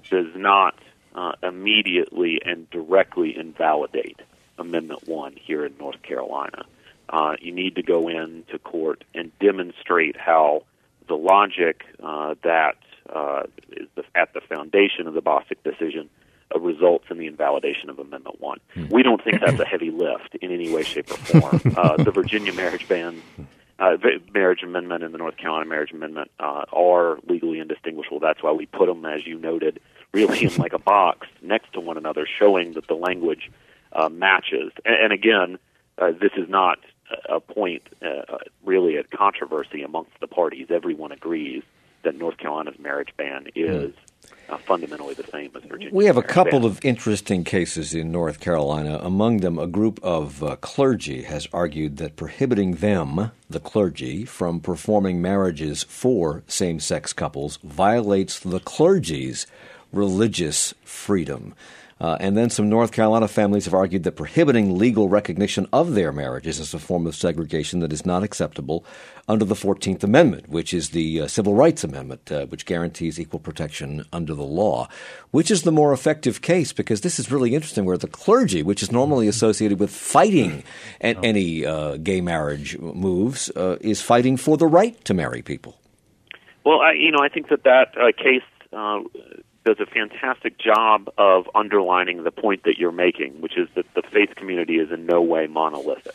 does not uh, immediately and directly invalidate Amendment one here in North Carolina. Uh, you need to go into court and demonstrate how the logic uh, that uh, is the, at the foundation of the Bostic decision uh, results in the invalidation of Amendment one. Hmm. We don't think that's a heavy lift in any way, shape, or form. uh, the Virginia marriage ban, uh, marriage amendment and the North Carolina marriage amendment uh, are legally indistinguishable. That's why we put them, as you noted, really in like a box next to one another, showing that the language uh, matches. And, and again, uh, this is not a point uh, really at controversy amongst the parties. Everyone agrees that North Carolina's marriage ban is uh, fundamentally the same as Virginia. We have a couple ban. of interesting cases in North Carolina. Among them, a group of uh, clergy has argued that prohibiting them, the clergy, from performing marriages for same-sex couples violates the clergy's religious freedom. Uh, and then some North Carolina families have argued that prohibiting legal recognition of their marriages is a form of segregation that is not acceptable under the fourteenth Amendment, which is the uh, Civil Rights Amendment, uh, which guarantees equal protection under the law. Which is the more effective case? Because this is really interesting, where the clergy, which is normally associated with fighting at any uh, gay marriage moves, uh, is fighting for the right to marry people. Well, I, you know, I think that that uh, case uh, does a fantastic job of underlining the point that you're making, which is that the faith community is in no way monolithic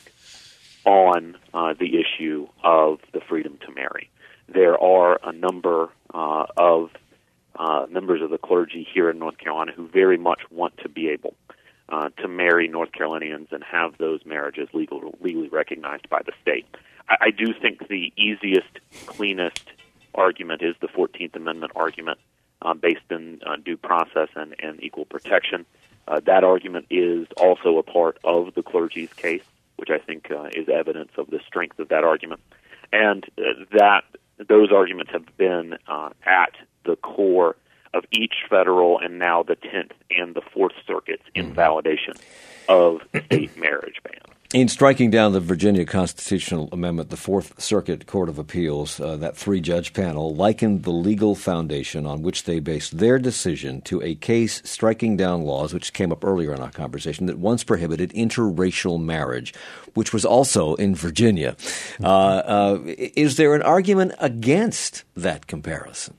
on uh, the issue of the freedom to marry. There are a number uh, of uh, members of the clergy here in North Carolina who very much want to be able uh, to marry North Carolinians and have those marriages legal, legally recognized by the state. I, I do think the easiest, cleanest argument is the fourteenth Amendment argument. Uh, based in uh, due process and, and equal protection. Uh, that argument is also a part of the clergy's case, which I think uh, is evidence of the strength of that argument. And uh, that those arguments have been uh, at the core of each federal and now the tenth and the fourth Circuit's invalidation of state marriage bans. In striking down the Virginia constitutional amendment, the Fourth Circuit Court of Appeals, uh, that three-judge panel, likened the legal foundation on which they based their decision to a case striking down laws, which came up earlier in our conversation, that once prohibited interracial marriage, which was also in Virginia. Uh, uh, is there an argument against that comparison?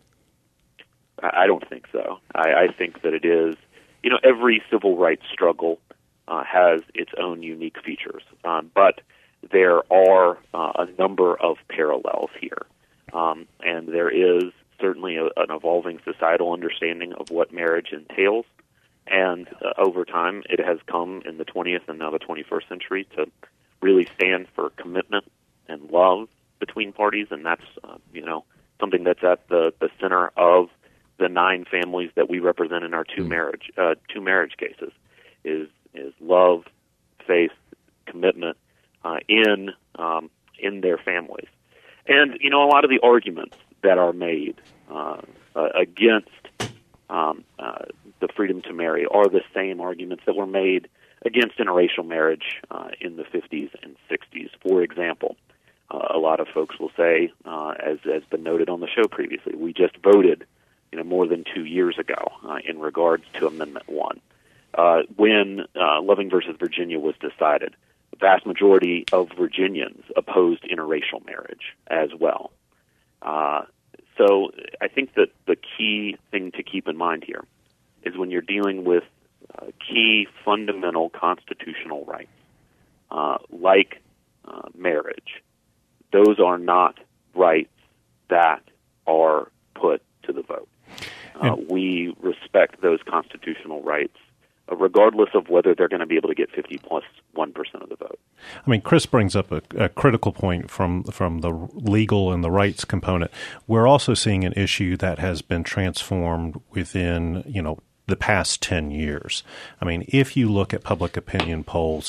I don't think so. I, I think that it is, you know, every civil rights struggle Uh, has its own unique features, um, but there are uh, a number of parallels here, um, and there is certainly a, an evolving societal understanding of what marriage entails, and uh, over time it has come in the twentieth and now the twenty-first century to really stand for commitment and love between parties, and that's uh, you know something that's at the, the center of the nine families that we represent in our two marriage uh, two marriage cases. Is is love, faith, commitment uh, in um, in their families. And, you know, a lot of the arguments that are made uh, uh, against um, uh, the freedom to marry are the same arguments that were made against interracial marriage uh, in the fifties and sixties. For example, uh, a lot of folks will say, uh, as has been noted on the show previously, we just voted, you know, more than two years ago uh, in regards to Amendment one. Uh, when uh, Loving versus Virginia was decided, the vast majority of Virginians opposed interracial marriage as well. Uh, so I think that the key thing to keep in mind here is when you're dealing with uh, key fundamental constitutional rights, uh, like uh, marriage, those are not rights that are put to the vote. Uh, we respect those constitutional rights regardless of whether they're going to be able to get fifty plus one percent of the vote. I mean, Chris brings up a, a critical point from from the legal and the rights component. We're also seeing an issue that has been transformed within, you know, the past ten years. I mean, if you look at public opinion polls,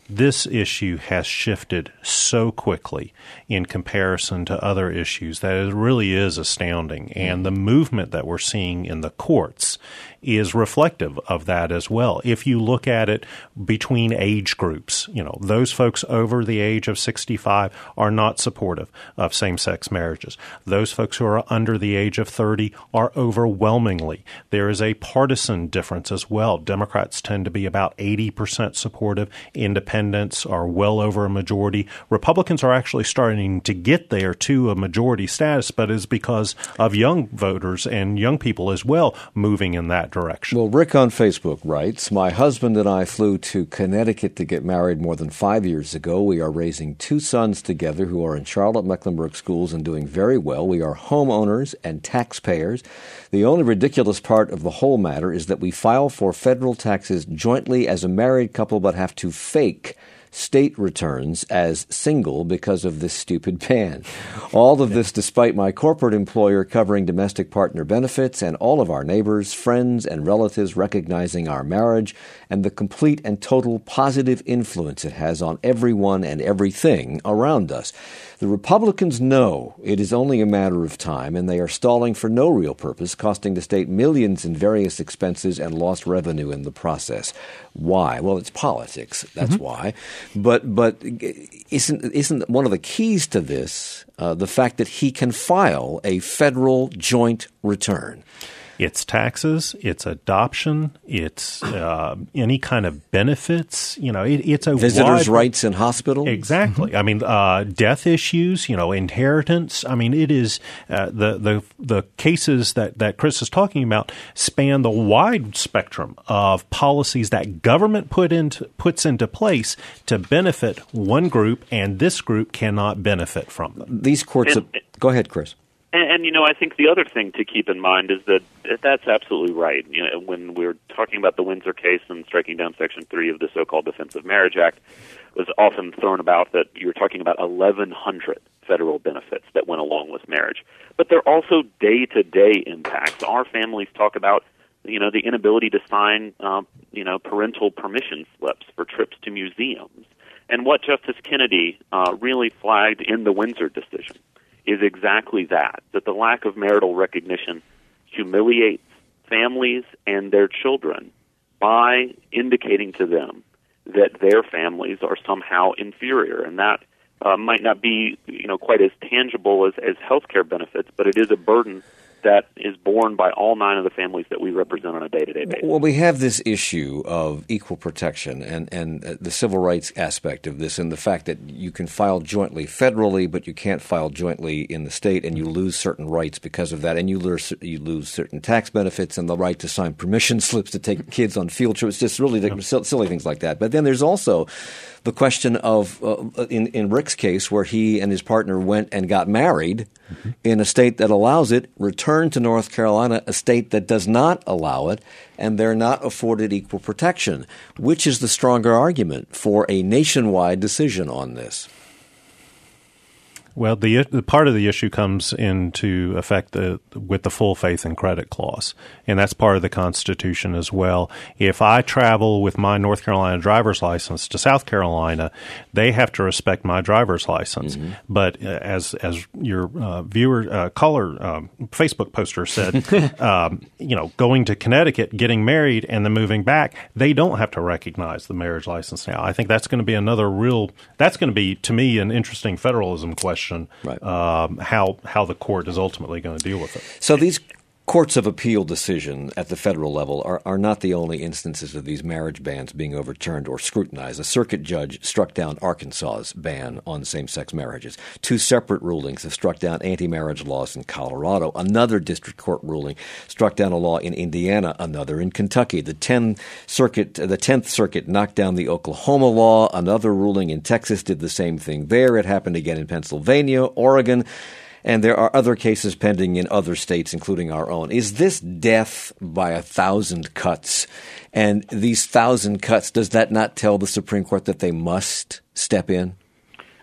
this issue has shifted so quickly in comparison to other issues that it really is astounding. And the movement that we're seeing in the courts is reflective of that as well. If you look at it between age groups, you know, those folks over the age of sixty-five are not supportive of same-sex marriages. Those folks who are under the age of thirty are overwhelmingly. There is a partisan difference as well. Democrats tend to be about eighty percent supportive. Independents are well over a majority. Republicans are actually starting to get there to a majority status, but it's because of young voters and young people as well moving in that direction. Well, Rick on Facebook writes, my husband and I flew to Connecticut to get married more than five years ago. We are raising two sons together who are in Charlotte Mecklenburg schools and doing very well. We are homeowners and taxpayers. The only ridiculous part of the whole matter is that we file for federal taxes jointly as a married couple but have to fake state returns as single because of this stupid ban. All of this despite my corporate employer covering domestic partner benefits and all of our neighbors, friends, and relatives recognizing our marriage and the complete and total positive influence it has on everyone and everything around us. The Republicans know it is only a matter of time, and they are stalling for no real purpose, costing the state millions in various expenses and lost revenue in the process. Why? Well, it's politics. That's mm-hmm. why. But but isn't isn't one of the keys to this uh, the fact that he can file a federal joint return? It's taxes, it's adoption, it's uh, any kind of benefits. You know, it, it's a visitors' wide, rights in hospital. Exactly. Mm-hmm. I mean, uh, death issues. You know, inheritance. I mean, it is uh, the the the cases that, that Chris is talking about span the wide spectrum of policies that government put into puts into place to benefit one group, and this group cannot benefit from them. These courts. And, have, go ahead, Chris. And, and, you know, I think the other thing to keep in mind is that that's absolutely right. You know, when we're talking about the Windsor case and striking down Section three of the so-called Defense of Marriage Act, it was often thrown about that you're talking about eleven hundred federal benefits that went along with marriage. But they're also day-to-day impacts. Our families talk about, you know, the inability to sign, um, you know, parental permission slips for trips to museums. And what Justice Kennedy uh, really flagged in the Windsor decision is exactly that, that the lack of marital recognition humiliates families and their children by indicating to them that their families are somehow inferior. And that uh, might not be, you know, quite as tangible as, as health care benefits, but it is a burden that is borne by all nine of the families that we represent on a day-to-day basis. Well, we have this issue of equal protection and, and the civil rights aspect of this, and the fact that you can file jointly federally, but you can't file jointly in the state, and you lose certain rights because of that, and you lose, you lose certain tax benefits and the right to sign permission slips to take kids on field trips, just really yeah. silly things like that. But then there's also the question of, uh, in, in Rick's case, where he and his partner went and got married mm-hmm. in a state that allows it, returned to North Carolina, a state that does not allow it, and they're not afforded equal protection. Which is the stronger argument for a nationwide decision on this? Well, the, the part of the issue comes into effect the, with the full faith and credit clause, and that's part of the Constitution as well. If I travel with my North Carolina driver's license to South Carolina, they have to respect my driver's license. Mm-hmm. But uh, as as your uh, viewer uh, caller uh, Facebook poster said, um, you know, going to Connecticut, getting married, and then moving back, they don't have to recognize the marriage license now. I think that's going to be another real. That's going to be, to me, an interesting federalism question. Right. Um, how how the court is ultimately going to deal with it. So these courts of appeal decision at the federal level are, are not the only instances of these marriage bans being overturned or scrutinized. A circuit judge struck down Arkansas's ban on same-sex marriages. Two separate rulings have struck down anti-marriage laws in Colorado. Another district court ruling struck down a law in Indiana, another in Kentucky. The tenth Circuit, the tenth Circuit knocked down the Oklahoma law. Another ruling in Texas did the same thing there. It happened again in Pennsylvania, Oregon. And there are other cases pending in other states, including our own. Is this death by a thousand cuts? And these thousand cuts, does that not tell the Supreme Court that they must step in?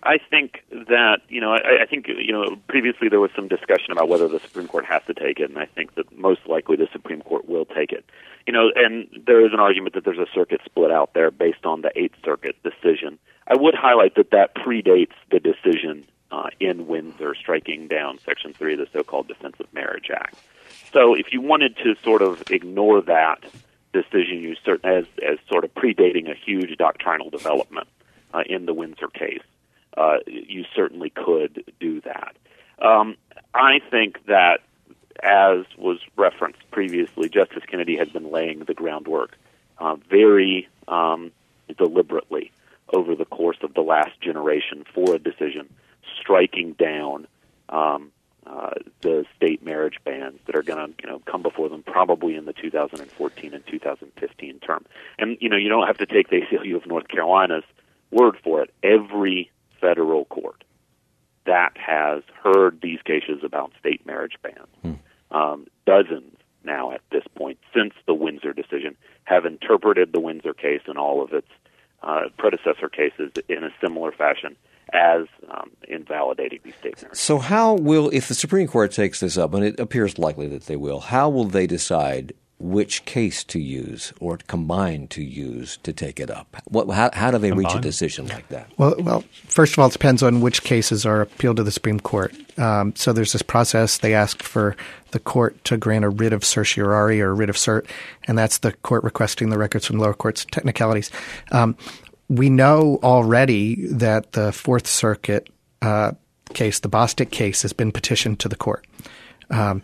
I think that, you know, I, I think, you know, previously there was some discussion about whether the Supreme Court has to take it, and I think that most likely the Supreme Court will take it. You know, and there is an argument that there's a circuit split out there based on the Eighth Circuit decision. I would highlight that that predates the decision uh, in Windsor striking down Section three of the so-called Defense of Marriage Act. So if you wanted to sort of ignore that decision you cert- as, as sort of predating a huge doctrinal development uh, in the Windsor case, uh, you certainly could do that. Um, I think that, as was referenced previously, Justice Kennedy has been laying the groundwork uh, very um, deliberately over the course of the last generation for a decision striking down um, uh, the state marriage bans that are going to, you know, come before them probably in the two thousand fourteen and two thousand fifteen term. And, you know, you don't have to take the A C L U of North Carolina's word for it. Every federal court that has heard these cases about state marriage bans, hmm. um, dozens now at this point since the Windsor decision, have interpreted the Windsor case and all of its uh, predecessor cases in a similar fashion as um, invalidating these state marriages. So how will, if the Supreme Court takes this up, and it appears likely that they will, how will they decide which case to use or combine to use to take it up? What, how, how do they combine? reach a decision like that? Well, well, first of all, it depends on which cases are appealed to the Supreme Court. Um, so there's this process. They ask for the court to grant a writ of certiorari or a writ of cert, and that's the court requesting the records from lower courts, technicalities. Um, we know already that the Fourth Circuit uh, case, the Bostic case, has been petitioned to the court. Um,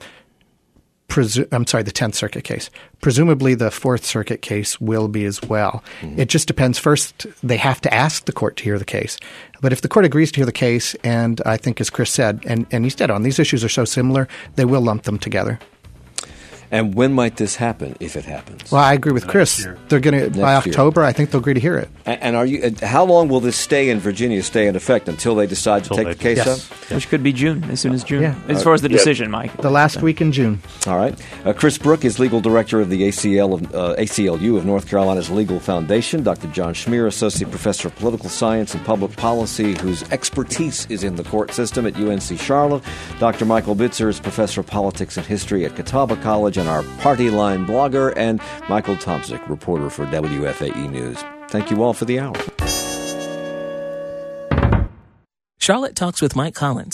Presu- I'm sorry, the Tenth Circuit case. Presumably the Fourth Circuit case will be as well. Mm-hmm. It just depends. First, they have to ask the court to hear the case. But if the court agrees to hear the case, and I think as Chris said, and, and he's dead on, these issues are so similar, they will lump them together. And when might this happen, if it happens? Well, I agree with Chris. They're going to by October. Year. I think they'll agree to hear it. And, and are you? How long will this stay in Virginia stay in effect until they decide until to take the case yes. up? Yes. Which could be June, as soon as June. Yeah. As far as the decision, yeah. Mike. The last week in June. All right. Uh, Chris Brook is legal director of the A C L of, uh, A C L U of North Carolina's Legal Foundation. Doctor John Schmier, associate professor of political science and public policy, whose expertise is in the court system at U N C Charlotte. Doctor Michael Bitzer is professor of politics and history at Catawba College and our Party Line blogger, and Michael Tomczyk, reporter for W F A E News. Thank you all for the hour. Charlotte Talks with Mike Collins